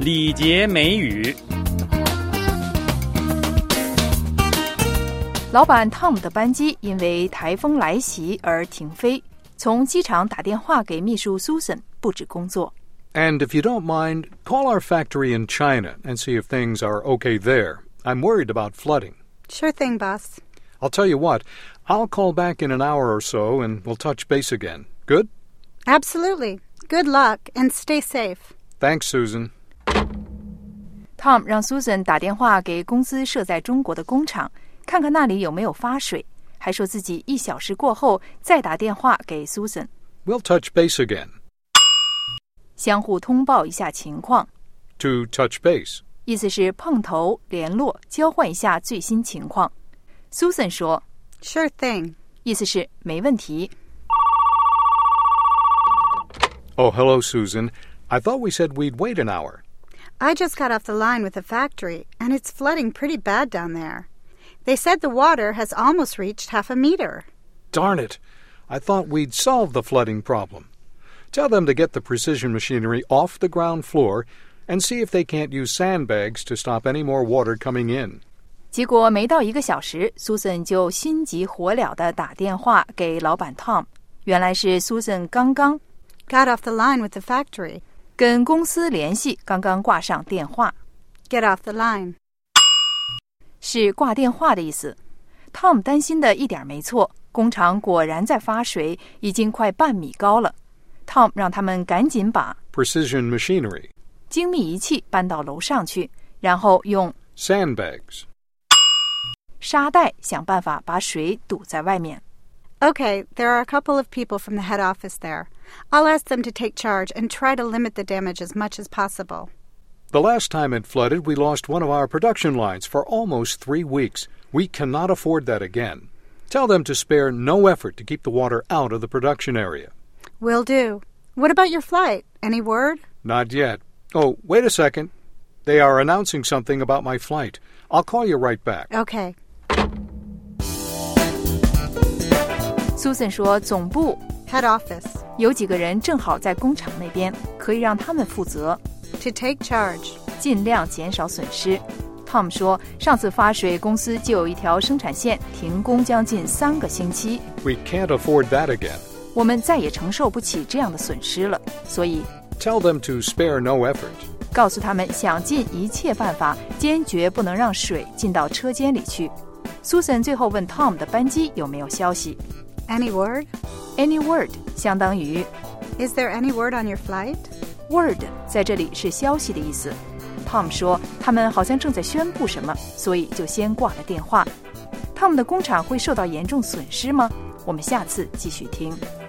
礼节美语。 老板 Tom 的班机因为台风来袭而停飞，从机场打电话给秘书 Susan 布置工作。 And if you don't mind, call our factory in China and see if things are okay there. I'm worried about flooding. Sure thing, boss. I'll tell you what, I'll call back in an hour or so and we'll touch base again. Good? Absolutely. Good luck and stay safe. Thanks, Susan. Tom 让 Susan 打电话给公司设在中国的工厂，看看那里有没有发水，还说自己1小时过后再打电话给 Susan。 We'll touch base again. 相互通报一下情况。 To touch base. 意思是碰头、联络、交换一下最新情况。 Susan 说 Sure thing. 意思是没问题。 Oh, hello, Susan. I thought we said we'd wait an hour. I just got off the line with the factory, and it's flooding pretty bad down there. They said the water has almost reached 0.5 meter. Darn it. I thought we'd solved the flooding problem. Tell them to get the precision machinery off the ground floor and see if they can't use sandbags to stop any more water coming in. 结果没到1个小时 Susan 就心急火燎地打电话给老板 Tom。 原来是 Susan 刚刚 Got off the line with the factory. 跟公司联系，刚刚挂上电话。 Get off the line. 是挂电话的意思。 Tom 担心的一点没错，工厂果然在发水，已经快半米高了。 Tom 让他们赶紧把 Precision machinery. 精密仪器搬到楼上去，然后用 Sandbags. 沙袋想办法把水堵在外面。 Okay, there are a couple of people from the head office there. I'll ask them to take charge and try to limit the damage as much as possible. The last time it flooded, we lost one of our production lines for almost 3 weeks. We cannot afford that again. Tell them to spare no effort to keep the water out of the production area. Will do. What about your flight? Any word? Not yet. Oh, wait a second. They are announcing something about my flight. I'll call you right back. Okay. Susan 说总部 Head office. 有几个人正好在工厂那边，可以让他们负责， To take charge. 尽量减少损失。 Tom 说上次发水公司就有一条生产线停工将近3个星期， We can't afford that again. 我们再也承受不起这样的损失了，所以 Tell them to spare no effort. 告诉他们想尽一切办法，坚决不能让水进到车间里去。 Susan 最后问 Tom 的班机有没有消息。 Any word? Any word 相当于 Is there any word on your flight? word 在这里是消息的意思。 Tom 说他们好像正在宣布什么，所以就先挂了电话。 Tom 的工厂会受到严重损失吗？我们下次继续听。